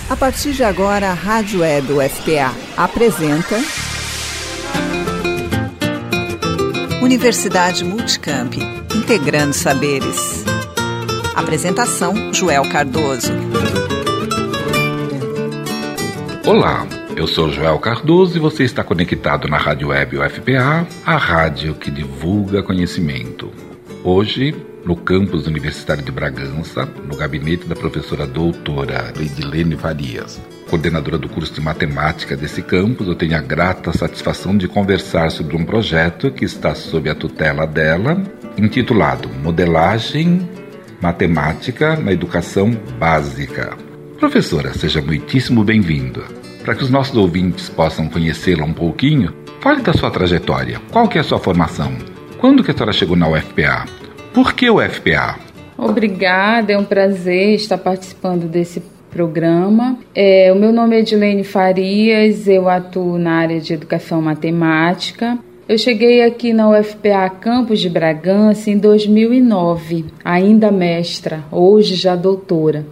A partir de agora, a Rádio Web UFPA apresenta Universidade Multicamp, integrando saberes. Apresentação, Joel Cardoso. Olá, eu sou Joel Cardoso e você está conectado na Rádio Web UFPA, a rádio que divulga conhecimento. Hoje, no campus Universitário de Bragança, no gabinete da professora doutora Leidilene Farias, coordenadora do curso de matemática desse campus, eu tenho a grata satisfação de conversar sobre um projeto que está sob a tutela dela, intitulado Modelagem Matemática na Educação Básica. Professora, seja muitíssimo bem-vinda. Para que os nossos ouvintes possam conhecê-la um pouquinho, fale da sua trajetória. Qual que é a sua formação? Quando que a senhora chegou na UFPA? Por que UFPA? Obrigada, é um prazer estar participando desse programa. O meu nome é Leidilene Farias, eu atuo na área de educação matemática. Eu cheguei aqui na UFPA Campus de Bragança em 2009, ainda mestra, hoje já doutora.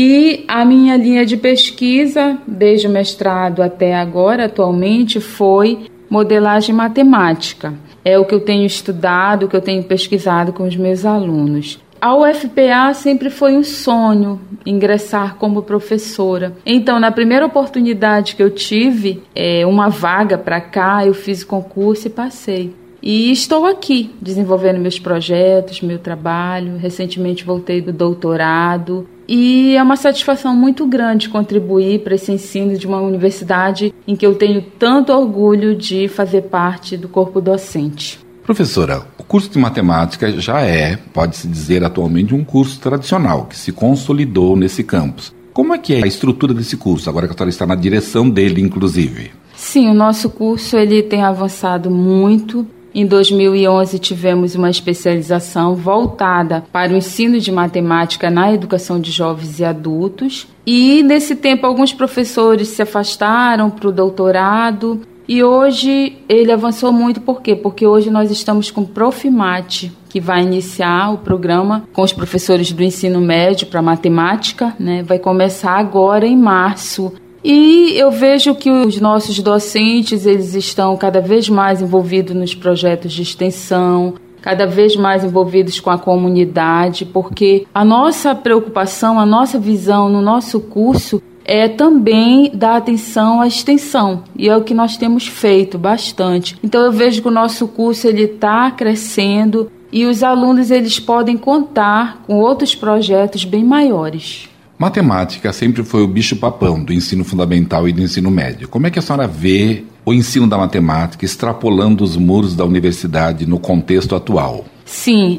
E a minha linha de pesquisa, desde o mestrado até agora, atualmente, foi modelagem matemática. É o que eu tenho estudado, o que eu tenho pesquisado com os meus alunos. A UFPA sempre foi um sonho, ingressar como professora. Então, na primeira oportunidade que eu tive, uma vaga para cá, eu fiz o concurso e passei. E estou aqui, desenvolvendo meus projetos, meu trabalho. Recentemente voltei do doutorado. E é uma satisfação muito grande contribuir para esse ensino de uma universidade em que eu tenho tanto orgulho de fazer parte do corpo docente. Professora, o curso de matemática já pode-se dizer atualmente, um curso tradicional que se consolidou nesse campus. Como é que é a estrutura desse curso, agora que a senhora está na direção dele, inclusive? Sim, o nosso curso ele tem avançado muito. Em 2011 tivemos uma especialização voltada para o ensino de matemática na educação de jovens e adultos. E nesse tempo alguns professores se afastaram para o doutorado e hoje ele avançou muito. Por quê? Porque hoje nós estamos com o Profimate, que vai iniciar o programa com os professores do ensino médio para matemática, né? Vai começar agora em março. E eu vejo que os nossos docentes, eles estão cada vez mais envolvidos nos projetos de extensão, cada vez mais envolvidos com a comunidade, porque a nossa preocupação, a nossa visão no nosso curso é também dar atenção à extensão, e é o que nós temos feito bastante. Então eu vejo que o nosso curso está crescendo e os alunos eles podem contar com outros projetos bem maiores. Matemática sempre foi o bicho-papão do ensino fundamental e do ensino médio. Como é que a senhora vê o ensino da matemática extrapolando os muros da universidade no contexto atual? Sim,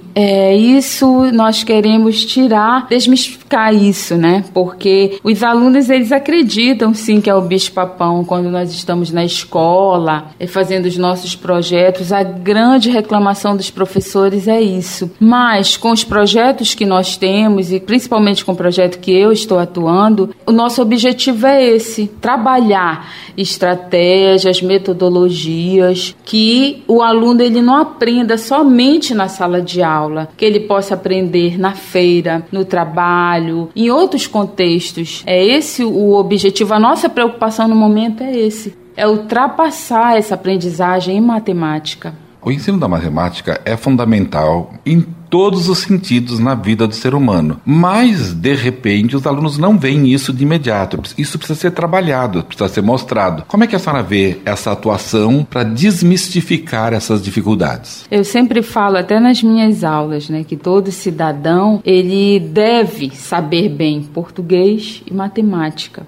isso nós queremos desmistificar isso, né? Porque os alunos, eles acreditam sim que é o bicho-papão quando nós estamos na escola, fazendo os nossos projetos. A grande reclamação dos professores é isso. Mas com os projetos que nós temos, e principalmente com o projeto que eu estou atuando, o nosso objetivo é esse: trabalhar estratégias, metodologias, que o aluno ele não aprenda somente na sala de aula, que ele possa aprender na feira, no trabalho, em outros contextos. É esse o objetivo. A nossa preocupação no momento é esse: é ultrapassar essa aprendizagem em matemática. O ensino da matemática é fundamental em todos os sentidos na vida do ser humano. Mas, de repente, os alunos não veem isso de imediato. Isso precisa ser trabalhado, precisa ser mostrado. Como é que a senhora vê essa atuação para desmistificar essas dificuldades? Eu sempre falo, até nas minhas aulas, né, que todo cidadão ele deve saber bem português e matemática.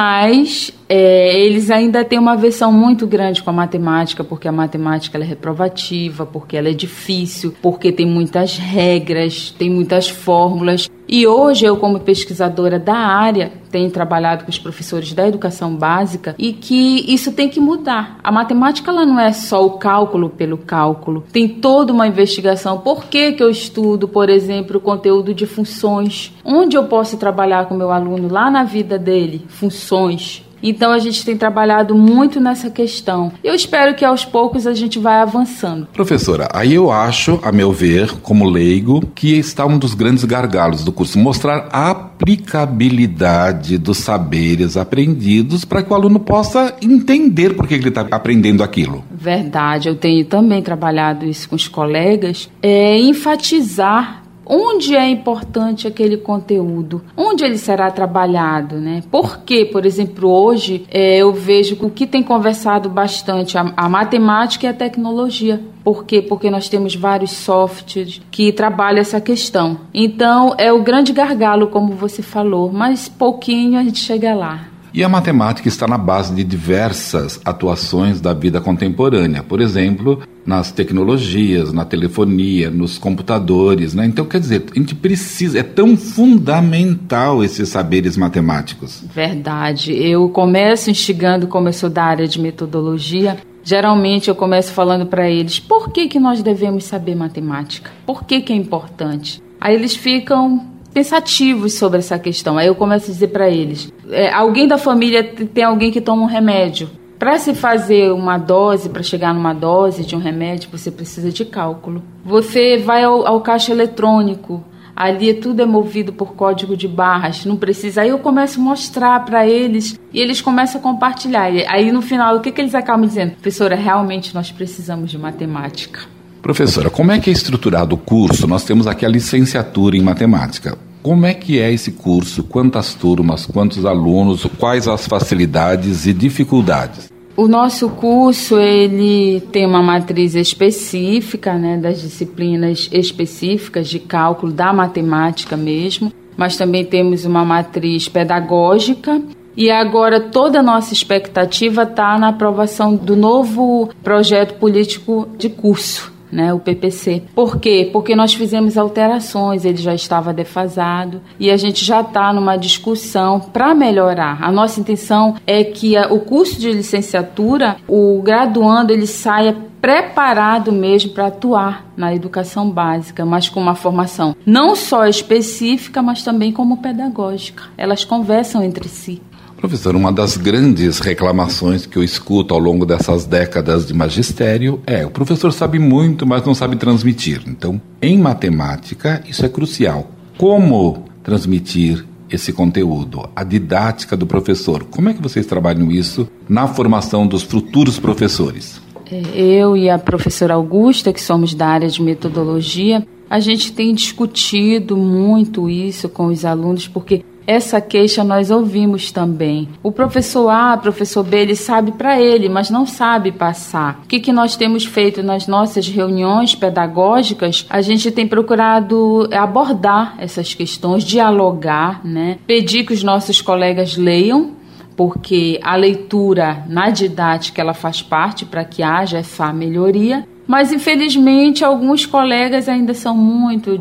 Mas eles ainda têm uma aversão muito grande com a matemática, porque a matemática ela é reprovativa, porque ela é difícil, porque tem muitas regras, tem muitas fórmulas. E hoje eu, como pesquisadora da área, tenho trabalhado com os professores da educação básica e que isso tem que mudar. A matemática ela não é só o cálculo pelo cálculo, tem toda uma investigação. Por que eu estudo, por exemplo, o conteúdo de funções? Onde eu posso trabalhar com o meu aluno lá na vida dele? Funções. Então a gente tem trabalhado muito nessa questão. Eu espero que aos poucos a gente vai avançando. Professora, aí eu acho, a meu ver, como leigo, que está um dos grandes gargalos do curso, mostrar a aplicabilidade dos saberes aprendidos para que o aluno possa entender por que ele está aprendendo aquilo. Verdade, eu tenho também trabalhado isso com os colegas, enfatizar onde é importante aquele conteúdo, onde ele será trabalhado, né? Porque, por exemplo, hoje eu vejo o que tem conversado bastante a matemática e a tecnologia. Por quê? Porque nós temos vários softwares que trabalham essa questão. Então, é o grande gargalo, como você falou, mas pouquinho a gente chega lá. E a matemática está na base de diversas atuações da vida contemporânea, por exemplo, nas tecnologias, na telefonia, nos computadores, né? Então, quer dizer, a gente precisa, é tão fundamental esses saberes matemáticos. Verdade. Eu começo instigando, como eu sou da área de metodologia, geralmente eu começo falando para eles, por que nós devemos saber matemática? Por que é importante? Aí eles ficam pensativos sobre essa questão. Aí eu começo a dizer para eles, alguém da família tem alguém que toma um remédio. Para se fazer uma dose, para chegar numa dose de um remédio, você precisa de cálculo. Você vai ao caixa eletrônico, ali tudo é movido por código de barras, não precisa. Aí eu começo a mostrar para eles e eles começam a compartilhar. Aí no final, o que eles acabam dizendo? Professora, realmente nós precisamos de matemática. Professora, como é que é estruturado o curso? Nós temos aqui a licenciatura em matemática. Como é que é esse curso? Quantas turmas, quantos alunos, quais as facilidades e dificuldades? O nosso curso, ele tem uma matriz específica, né, das disciplinas específicas de cálculo da matemática mesmo, mas também temos uma matriz pedagógica. E agora toda a nossa expectativa está na aprovação do novo projeto político de curso, né, o PPC. Por quê? Porque nós fizemos alterações, ele já estava defasado e a gente já está numa discussão para melhorar. A nossa intenção é que o curso de licenciatura, o graduando, ele saia preparado mesmo para atuar na educação básica, mas com uma formação não só específica, mas também como pedagógica. Elas conversam entre si. Professor, uma das grandes reclamações que eu escuto ao longo dessas décadas de magistério o professor sabe muito, mas não sabe transmitir. Então, em matemática, isso é crucial. Como transmitir esse conteúdo? A didática do professor. Como é que vocês trabalham isso na formação dos futuros professores? Eu e a professora Augusta, que somos da área de metodologia, a gente tem discutido muito isso com os alunos, porque essa queixa nós ouvimos também. O professor A, professor B, ele sabe para ele, mas não sabe passar. O que nós temos feito nas nossas reuniões pedagógicas? A gente tem procurado abordar essas questões, dialogar, né? Pedir que os nossos colegas leiam, porque a leitura na didática ela faz parte para que haja essa melhoria. Mas, infelizmente, alguns colegas ainda são muito,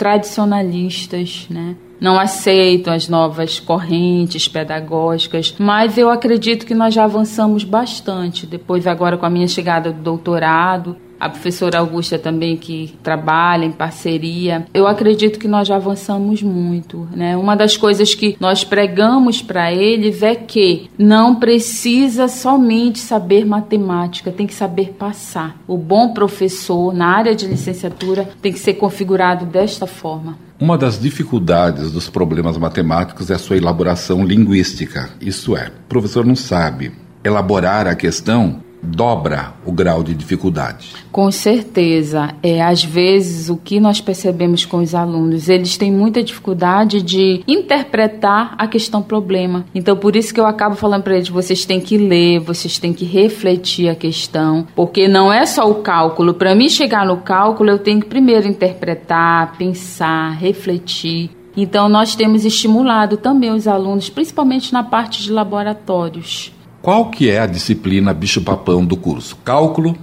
tradicionalistas, né? Não aceitam as novas correntes pedagógicas, mas eu acredito que nós já avançamos bastante. Depois, agora com a minha chegada do doutorado, a professora Augusta também, que trabalha em parceria, eu acredito que nós já avançamos muito, né? Uma das coisas que nós pregamos para eles é que não precisa somente saber matemática, tem que saber passar. O bom professor na área de licenciatura tem que ser configurado desta forma. Uma das dificuldades dos problemas matemáticos é a sua elaboração linguística. Isso é, o professor não sabe elaborar a questão, dobra o grau de dificuldade. Com certeza. Às vezes, o que nós percebemos com os alunos, eles têm muita dificuldade de interpretar a questão problema. Então, por isso que eu acabo falando para eles, vocês têm que ler, vocês têm que refletir a questão, porque não é só o cálculo. Para mim chegar no cálculo, eu tenho que primeiro interpretar, pensar, refletir. Então, nós temos estimulado também os alunos, principalmente na parte de laboratórios. Qual que é a disciplina bicho-papão do curso? Cálculo?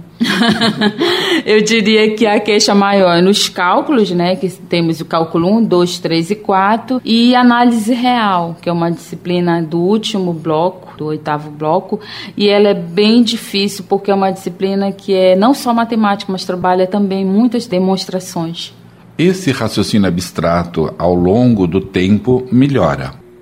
Eu diria que a queixa maior é nos cálculos, né? Que temos o cálculo 1, 2, 3 e 4. E análise real, que é uma disciplina do último bloco, do 8º bloco. E ela é bem difícil, porque é uma disciplina que é não só matemática, mas trabalha também muitas demonstrações. Esse raciocínio abstrato, ao longo do tempo, melhora.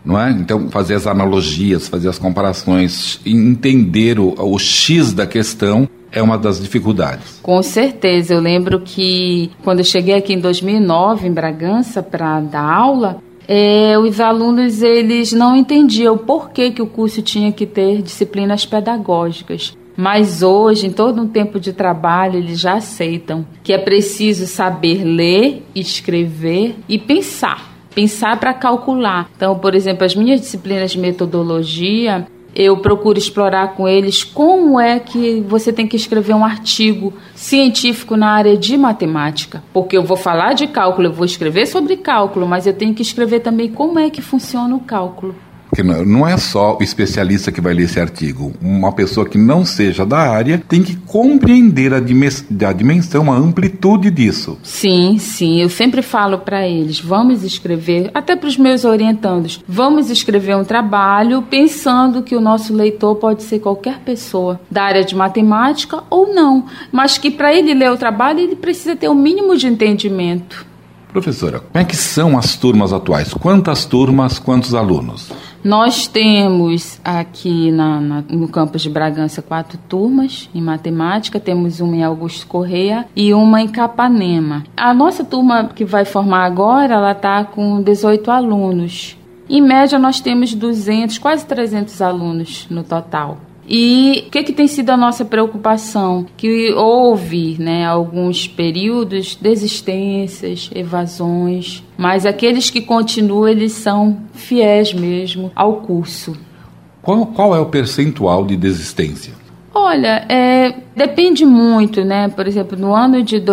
não é? Então, fazer as analogias, fazer as comparações, entender o X da questão é uma das dificuldades. Com certeza. Eu lembro que quando eu cheguei aqui em 2009, em Bragança, para dar aula, os alunos eles não entendiam o porquê que o curso tinha que ter disciplinas pedagógicas. Mas hoje, em todo um tempo de trabalho, eles já aceitam que é preciso saber ler, escrever e pensar para calcular. Então, por exemplo, as minhas disciplinas de metodologia, eu procuro explorar com eles como é que você tem que escrever um artigo científico na área de matemática. Porque eu vou falar de cálculo, eu vou escrever sobre cálculo, mas eu tenho que escrever também como é que funciona o cálculo. Porque não é só o especialista que vai ler esse artigo. Uma pessoa que não seja da área tem que compreender a dimensão, a amplitude disso. Sim. Eu sempre falo para eles, vamos escrever, até para os meus orientandos, vamos escrever um trabalho pensando que o nosso leitor pode ser qualquer pessoa da área de matemática ou não, mas que para ele ler o trabalho ele precisa ter o mínimo de entendimento. Professora, como é que são as turmas atuais? Quantas turmas, quantos alunos? Nós temos aqui no campus de Bragança 4 turmas em matemática, temos uma em Augusto Correia e uma em Capanema. A nossa turma que vai formar agora, ela está com 18 alunos. Em média, nós temos 200, quase 300 alunos no total. E o que tem sido a nossa preocupação? Que houve, alguns períodos, desistências, evasões, mas aqueles que continuam, eles são fiéis mesmo ao curso. Qual é o percentual de desistência? Olha, depende muito, Por exemplo, no ano de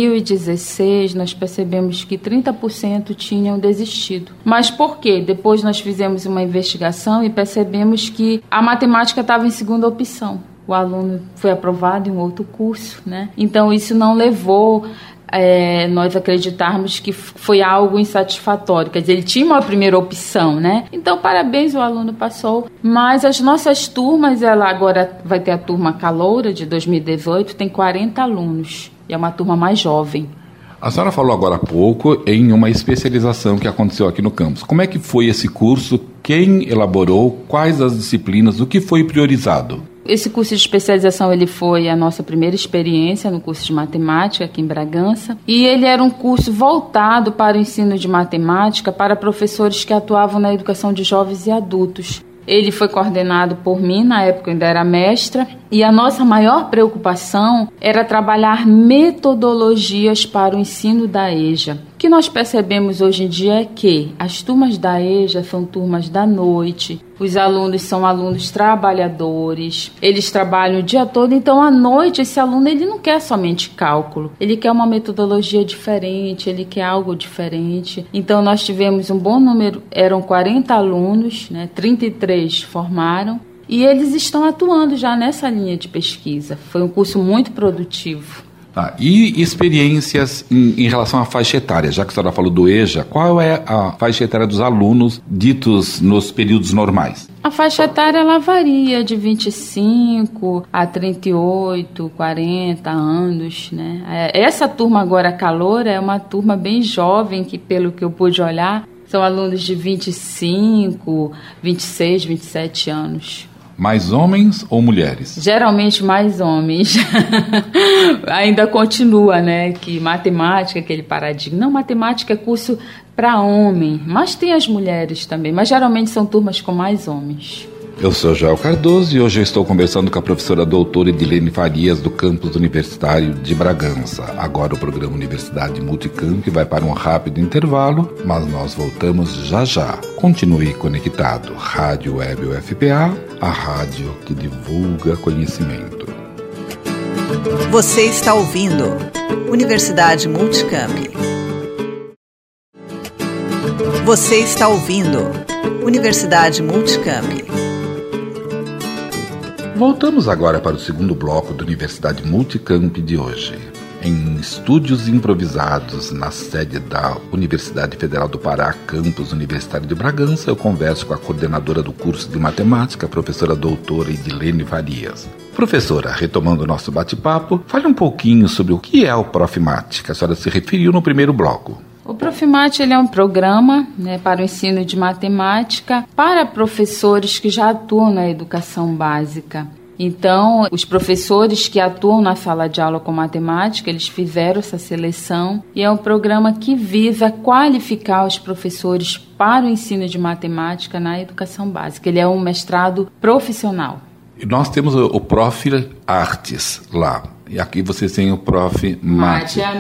2016, nós percebemos que 30% tinham desistido. Mas por quê? Depois nós fizemos uma investigação e percebemos que a matemática estava em segunda opção. O aluno foi aprovado em um outro curso, Então, isso não levou nós acreditarmos que foi algo insatisfatório. Quer dizer, ele tinha uma primeira opção, Então, parabéns, o aluno passou. Mas as nossas turmas, ela agora vai ter a turma caloura de 2018, tem 40 alunos. E é uma turma mais jovem. A senhora falou agora há pouco em uma especialização que aconteceu aqui no campus. Como é que foi esse curso? Quem elaborou? Quais as disciplinas? O que foi priorizado? Esse curso de especialização ele foi a nossa primeira experiência no curso de matemática aqui em Bragança. E ele era um curso voltado para o ensino de matemática para professores que atuavam na educação de jovens e adultos. Ele foi coordenado por mim, na época eu ainda era mestra, e a nossa maior preocupação era trabalhar metodologias para o ensino da EJA. O que nós percebemos hoje em dia é que as turmas da EJA são turmas da noite, os alunos são alunos trabalhadores, eles trabalham o dia todo, então à noite esse aluno ele não quer somente cálculo, ele quer uma metodologia diferente, ele quer algo diferente. Então nós tivemos um bom número, eram 40 alunos, 33 formaram, e eles estão atuando já nessa linha de pesquisa. Foi um curso muito produtivo. E experiências em relação à faixa etária? Já que a senhora falou do EJA, qual é a faixa etária dos alunos ditos nos períodos normais? A faixa etária ela varia de 25 a 38, 40 anos. Essa turma agora caloura é uma turma bem jovem, que pelo que eu pude olhar, são alunos de 25, 26, 27 anos. Mais homens ou mulheres? Geralmente mais homens. Ainda continua, que matemática, aquele paradigma. Não, matemática é curso para homem, mas tem as mulheres também. Mas geralmente são turmas com mais homens. Eu sou Joel Cardoso e hoje eu estou conversando com a professora doutora Edilene Farias do campus universitário de Bragança. Agora o programa Universidade Multicamp vai para um rápido intervalo, mas nós voltamos já. Continue conectado. Rádio Web UFPA, a rádio que divulga conhecimento. Você está ouvindo Universidade Multicamp. Você está ouvindo Universidade Multicamp. Voltamos agora para o segundo bloco da Universidade Multicamp de hoje. Em estúdios improvisados na sede da Universidade Federal do Pará, campus Universitário de Bragança, eu converso com a coordenadora do curso de matemática, a professora doutora Edilene Farias. Professora, retomando o nosso bate-papo, fale um pouquinho sobre o que é o Profmat, que a senhora se referiu no primeiro bloco. O Profimate ele é um programa, né, para o ensino de matemática para professores que já atuam na educação básica. Então, os professores que atuam na sala de aula com matemática, eles fizeram essa seleção e é um programa que visa qualificar os professores para o ensino de matemática na educação básica. Ele é um mestrado profissional. E nós temos o Prof. Artes lá. E aqui vocês têm o Prof. Mate. É a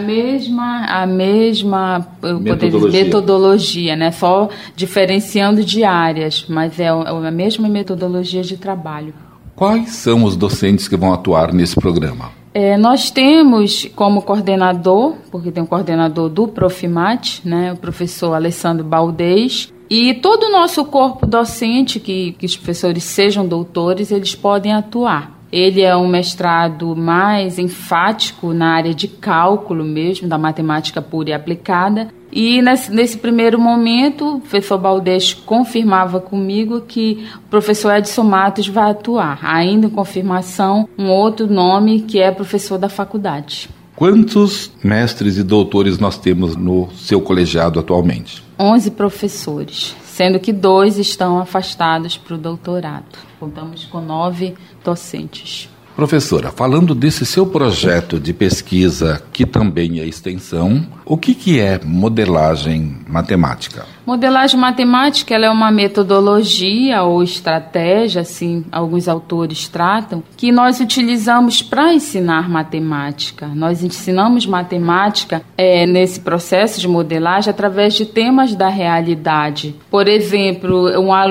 mesma metodologia, né? Só diferenciando de áreas, mas é a mesma metodologia de trabalho. Quais são os docentes que vão atuar nesse programa? Nós temos como coordenador, porque tem um coordenador do Profimate, né, o professor Alessandro Baldez, e todo o nosso corpo docente, que os professores sejam doutores, eles podem atuar. Ele é um mestrado mais enfático na área de cálculo mesmo, da matemática pura e aplicada. E nesse primeiro momento, o professor Baldez confirmava comigo que o professor Edson Matos vai atuar. Ainda em confirmação, um outro nome que é professor da faculdade. Quantos mestres e doutores nós temos no seu colegiado atualmente? 11 professores, sendo que 2 estão afastados para o doutorado. Contamos com 9 docentes. Professora, falando desse seu projeto de pesquisa, que também é extensão, o que é modelagem matemática? Modelagem matemática ela é uma metodologia ou estratégia, assim, alguns autores tratam, que nós utilizamos para ensinar matemática. Nós ensinamos matemática nesse processo de modelagem através de temas da realidade. Por exemplo,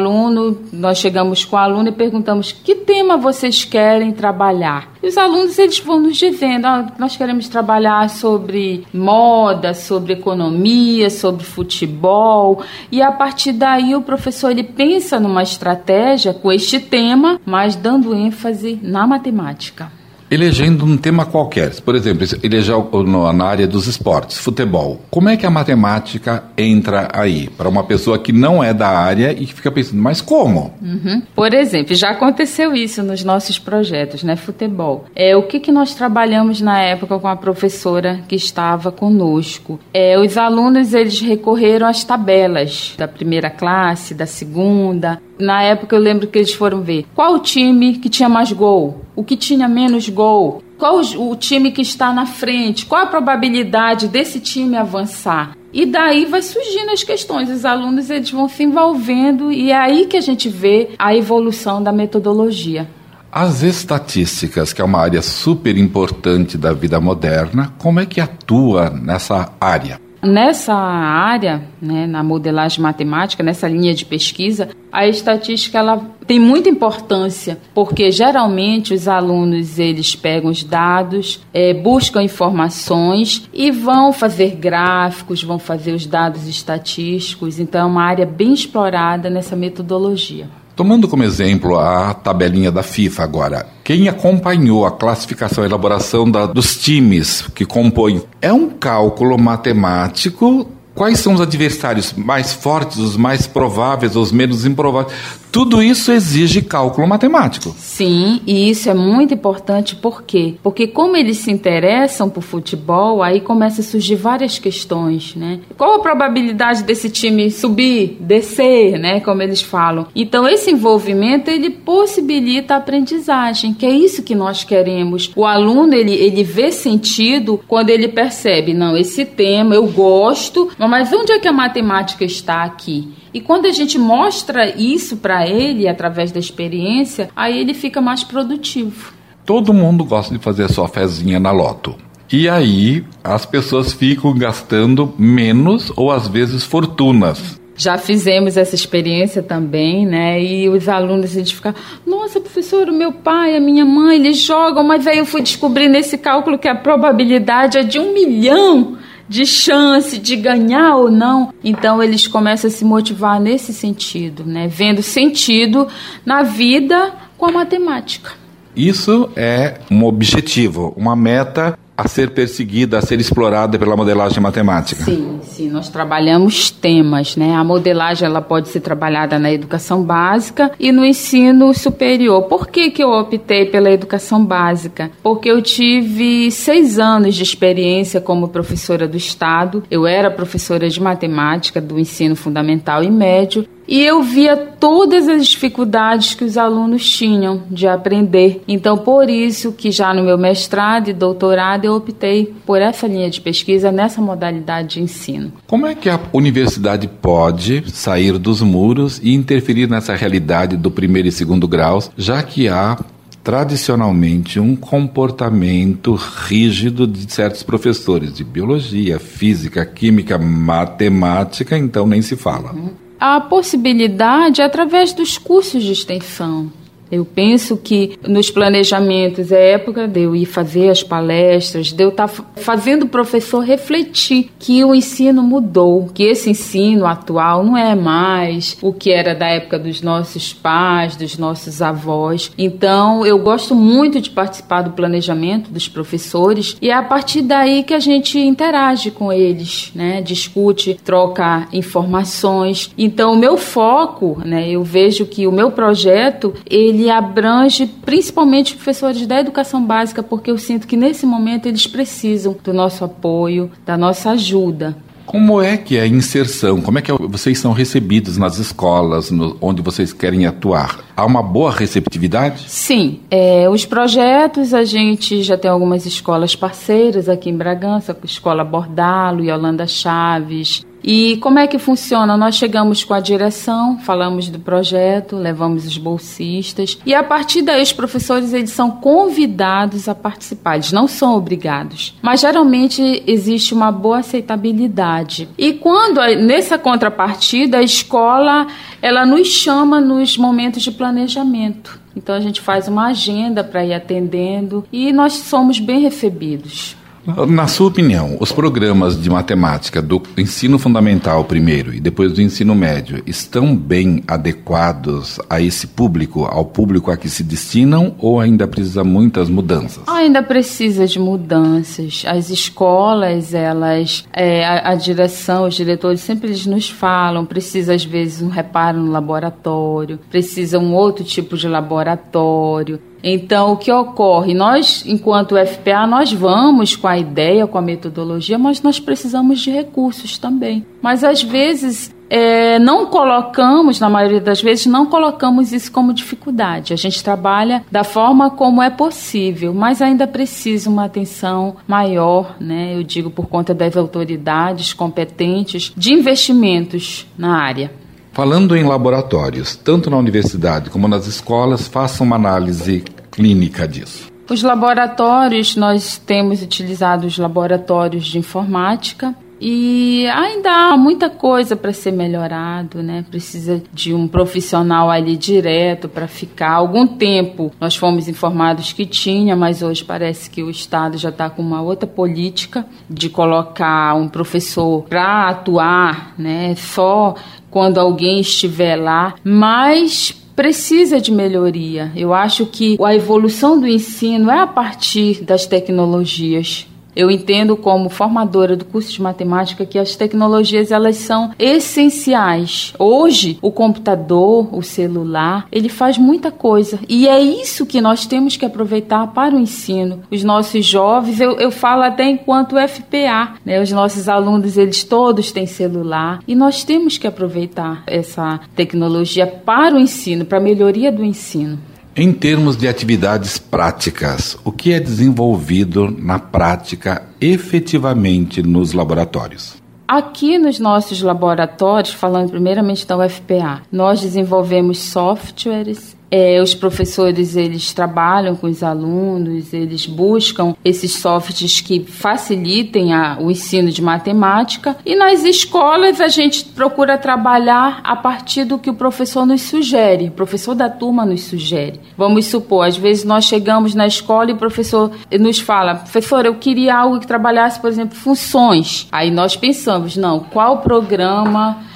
nós chegamos com o aluno e perguntamos: que tema vocês querem trabalhar? E os alunos eles vão nos dizendo: nós queremos trabalhar sobre moda, sobre economia, sobre futebol. E a partir daí o professor ele pensa numa estratégia com este tema, mas dando ênfase na matemática. Elegendo um tema qualquer, por exemplo, eleger na área dos esportes, futebol, como é que a matemática entra aí? Para uma pessoa que não é da área e que fica pensando, mas como? Por exemplo, já aconteceu isso nos nossos projetos, né? Futebol. O que nós trabalhamos na época com a professora que estava conosco? Os alunos eles recorreram às tabelas da primeira classe, da segunda. Na época eu lembro que eles foram ver qual o time que tinha mais gol, o que tinha menos gol, qual o time que está na frente, qual a probabilidade desse time avançar. E daí vai surgindo as questões, os alunos eles vão se envolvendo e é aí que a gente vê a evolução da metodologia. As estatísticas, que é uma área super importante da vida moderna, como é que atua nessa área? Nessa área, né, na modelagem matemática, nessa linha de pesquisa, a estatística ela tem muita importância, porque geralmente os alunos eles pegam os dados, buscam informações e vão fazer gráficos, vão fazer os dados estatísticos, então é uma área bem explorada nessa metodologia. Tomando como exemplo a tabelinha da FIFA agora, quem acompanhou a classificação e elaboração dos times que compõem, é um cálculo matemático. Quais são os adversários mais fortes, os mais prováveis, os menos improváveis? Tudo isso exige cálculo matemático. Sim, e isso é muito importante. Por quê? Porque como eles se interessam por futebol, aí começa a surgir várias questões, né? Qual a probabilidade desse time subir, descer, né? Como eles falam. Então, esse envolvimento, ele possibilita a aprendizagem, que é isso que nós queremos. O aluno, ele vê sentido quando ele percebe, não, esse tema eu gosto, mas onde é que a matemática está aqui? E quando a gente mostra isso para ele, através da experiência, aí ele fica mais produtivo. Todo mundo gosta de fazer a sua fezinha na loto. E aí as pessoas ficam gastando menos ou às vezes fortunas. Já fizemos essa experiência também, né? E os alunos, eles ficam, nossa, professor, o meu pai, a minha mãe, eles jogam, mas aí eu fui descobrir nesse cálculo que a probabilidade é de 1 milhão de chance de ganhar ou não. Então eles começam a se motivar nesse sentido, né? Vendo sentido na vida com a matemática. Isso é um objetivo, uma meta a ser perseguida, a ser explorada pela modelagem matemática? Sim, nós trabalhamos temas, né? A modelagem ela pode ser trabalhada na educação básica e no ensino superior. Por que eu optei pela educação básica? Porque eu tive 6 anos de experiência como professora do Estado. Eu era professora de matemática do ensino fundamental e médio. E eu via todas as dificuldades que os alunos tinham de aprender. Então, por isso que já no meu mestrado e doutorado eu optei por essa linha de pesquisa nessa modalidade de ensino. Como é que a universidade pode sair dos muros e interferir nessa realidade do 1º e 2º graus, já que há tradicionalmente um comportamento rígido de certos professores de biologia, física, química, matemática, então nem se fala. A possibilidade é através dos cursos de extensão. Eu penso que nos planejamentos é época de eu ir fazer as palestras, de eu estar fazendo o professor refletir que o ensino mudou, que esse ensino atual não é mais o que era da época dos nossos pais, dos nossos avós. Então, eu gosto muito de participar do planejamento dos professores e é a partir daí que a gente interage com eles, né? Discute, troca informações. Então, o meu foco, né? Eu vejo que o meu projeto, ele abrange principalmente professores da educação básica, porque eu sinto que nesse momento eles precisam do nosso apoio, da nossa ajuda. Como é que é a inserção? Como é que vocês são recebidos nas escolas, onde vocês querem atuar? Há uma boa receptividade? Sim. Os projetos, a gente já tem algumas escolas parceiras aqui em Bragança, a Escola Bordalo, Yolanda Chaves. E como é que funciona? Nós chegamos com a direção, falamos do projeto, levamos os bolsistas e a partir daí os professores eles são convidados a participar, eles não são obrigados, mas geralmente existe uma boa aceitabilidade. E quando, nessa contrapartida, a escola ela nos chama nos momentos de planejamento. Então a gente faz uma agenda para ir atendendo e nós somos bem recebidos. Na sua opinião, os programas de matemática do ensino fundamental primeiro e depois do ensino médio estão bem adequados a esse público, ao público a que se destinam, ou ainda precisa muitas mudanças? Ainda precisa de mudanças. As escolas, elas, a direção, os diretores sempre eles nos falam, precisa às vezes um reparo no laboratório, precisa um outro tipo de laboratório. Então, o que ocorre? Nós, enquanto FPA, nós vamos com a ideia, com a metodologia, mas nós precisamos de recursos também. Mas, às vezes, não colocamos, na maioria das vezes, não colocamos isso como dificuldade. A gente trabalha da forma como é possível, mas ainda precisa uma atenção maior, né? Eu digo por conta das autoridades competentes de investimentos na área. Falando em laboratórios, tanto na universidade como nas escolas, faça uma análise clínica disso. Os laboratórios, nós temos utilizado os laboratórios de informática e ainda há muita coisa para ser melhorado, né? Precisa de um profissional ali direto para ficar. Há algum tempo nós fomos informados que tinha, mas hoje parece que o Estado já está com uma outra política de colocar um professor para atuar, né? Só quando alguém estiver lá, mas precisa de melhoria. Eu acho que a evolução do ensino é a partir das tecnologias. Eu entendo como formadora do curso de matemática que as tecnologias elas são essenciais. Hoje, o computador, o celular, ele faz muita coisa. E é isso que nós temos que aproveitar para o ensino. Os nossos jovens, eu falo até enquanto FPA, né? Os nossos alunos, eles todos têm celular. E nós temos que aproveitar essa tecnologia para o ensino, para a melhoria do ensino. Em termos de atividades práticas, o que é desenvolvido na prática efetivamente nos laboratórios? Aqui nos nossos laboratórios, falando primeiramente da UFPA, nós desenvolvemos softwares. Os professores, eles trabalham com os alunos, eles buscam esses softwares que facilitem o ensino de matemática. E nas escolas, a gente procura trabalhar a partir do que o professor nos sugere, o professor da turma nos sugere. Vamos supor, às vezes nós chegamos na escola e o professor nos fala, professor, eu queria algo que trabalhasse, por exemplo, funções. Aí nós pensamos, não, qual programa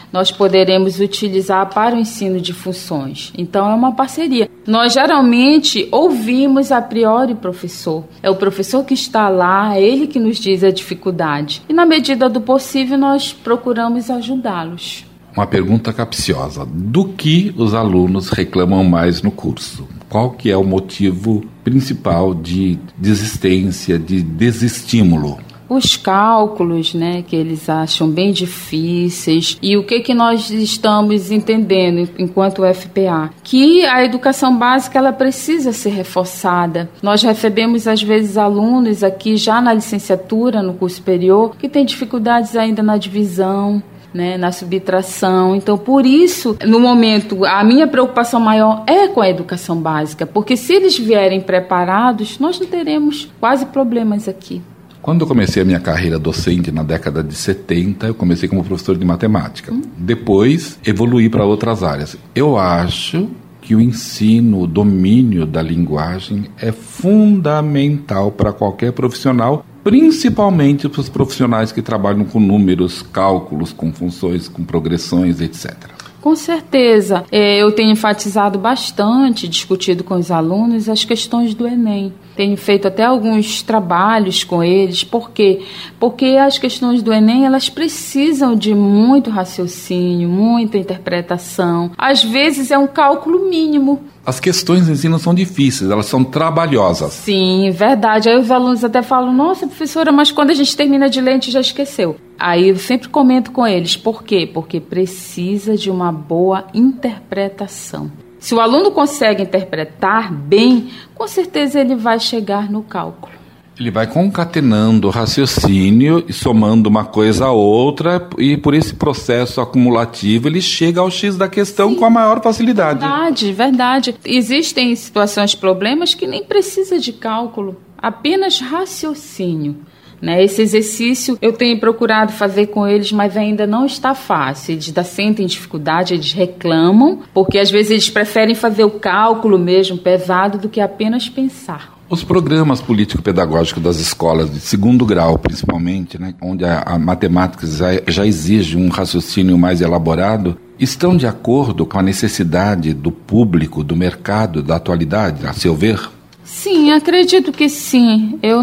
nós poderemos utilizar para o ensino de funções. Então, é uma parceria. Nós, geralmente, ouvimos a priori o professor. É o professor que está lá, é ele que nos diz a dificuldade. E, na medida do possível, nós procuramos ajudá-los. Uma pergunta capciosa. Do que os alunos reclamam mais no curso? Qual que é o motivo principal de desistência, de desestímulo? Os cálculos, né, que eles acham bem difíceis. E o que nós estamos entendendo enquanto FPA? Que a educação básica ela precisa ser reforçada. Nós recebemos, às vezes, alunos aqui já na licenciatura, no curso superior, que têm dificuldades ainda na divisão, né, na subtração. Então, por isso, no momento, a minha preocupação maior é com a educação básica, porque se eles vierem preparados, nós não teremos quase problemas aqui. Quando eu comecei a minha carreira docente na década de 70, eu comecei como professor de matemática. Depois, evoluí para outras áreas. Eu acho que o ensino, o domínio da linguagem é fundamental para qualquer profissional, principalmente para os profissionais que trabalham com números, cálculos, com funções, com progressões, etc. Com certeza. Eu tenho enfatizado bastante, discutido com os alunos, as questões do Enem. Tenho feito até alguns trabalhos com eles. Por quê? Porque as questões do Enem, elas precisam de muito raciocínio, muita interpretação. Às vezes é um cálculo mínimo. As questões em si não são difíceis, elas são trabalhosas. Sim, verdade. Aí os alunos até falam, nossa, professora, mas quando a gente termina de ler, a gente já esqueceu. Aí eu sempre comento com eles, por quê? Porque precisa de uma boa interpretação. Se o aluno consegue interpretar bem, com certeza ele vai chegar no cálculo. Ele vai concatenando o raciocínio e somando uma coisa a outra, e por esse processo acumulativo ele chega ao X da questão. Sim, com a maior facilidade. Verdade. Existem situações, problemas que nem precisa de cálculo, apenas raciocínio. Né? Esse exercício eu tenho procurado fazer com eles, mas ainda não está fácil. Eles sentem dificuldade, eles reclamam, porque às vezes eles preferem fazer o cálculo mesmo pesado do que apenas pensar. Os programas político-pedagógicos das escolas de segundo grau, principalmente, né, onde a matemática já exige um raciocínio mais elaborado, estão de acordo com a necessidade do público, do mercado, da atualidade, a seu ver? Sim, acredito que sim. Eu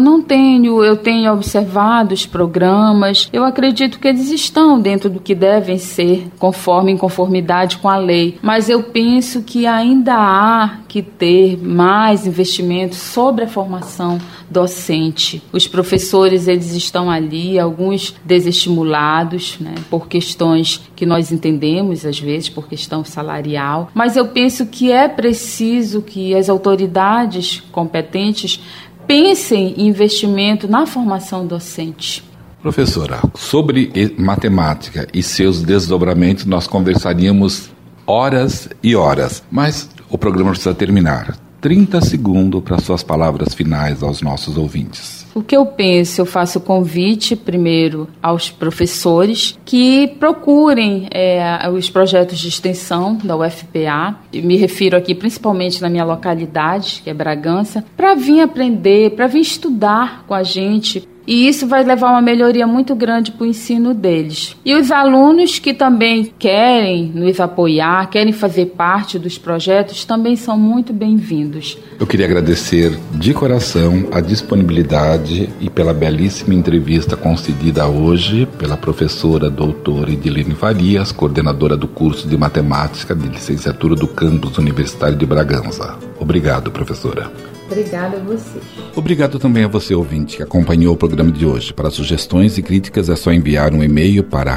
tenho observado os programas, eu acredito que eles estão dentro do que devem ser, em conformidade com a lei. Mas eu penso que ainda há que ter mais investimento sobre a formação docente. Os professores, eles estão ali, alguns desestimulados, né, por questões que nós entendemos, às vezes, por questão salarial. Mas eu penso que é preciso que as autoridades competentes pensem em investimento na formação docente. Professora, sobre matemática e seus desdobramentos nós conversaríamos horas e horas, mas o programa precisa terminar. 30 segundos para suas palavras finais aos nossos ouvintes. O que eu penso, eu faço convite primeiro aos professores que procurem os projetos de extensão da UFPA, e me refiro aqui principalmente na minha localidade, que é Bragança, para vir aprender, para vir estudar com a gente. E isso vai levar uma melhoria muito grande para o ensino deles. E os alunos que também querem nos apoiar, querem fazer parte dos projetos, também são muito bem-vindos. Eu queria agradecer de coração a disponibilidade e pela belíssima entrevista concedida hoje pela professora doutora Edilene Farias, coordenadora do curso de Matemática de Licenciatura do Campus Universitário de Bragança. Obrigado, professora. Obrigada a vocês. Obrigado também a você, ouvinte, que acompanhou o programa de hoje. Para sugestões e críticas é só enviar um e-mail para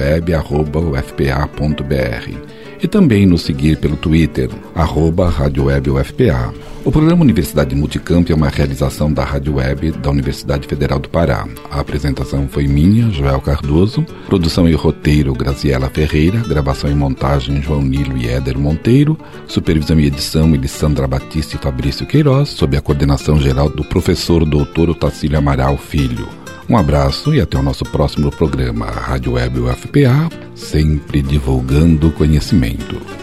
radioweb@ufpa.br e também nos seguir pelo Twitter, @radiowebufpa. O programa Universidade Multicamp é uma realização da Rádio Web da Universidade Federal do Pará. A apresentação foi minha, Joel Cardoso, produção e roteiro Graziela Ferreira, gravação e montagem João Nilo e Éder Monteiro, supervisão e edição Elisandra Batista e Fabrício Queiroz, sob a coordenação geral do professor doutor Otacílio Amaral Filho. Um abraço e até o nosso próximo programa, Rádio Web UFPA, sempre divulgando conhecimento.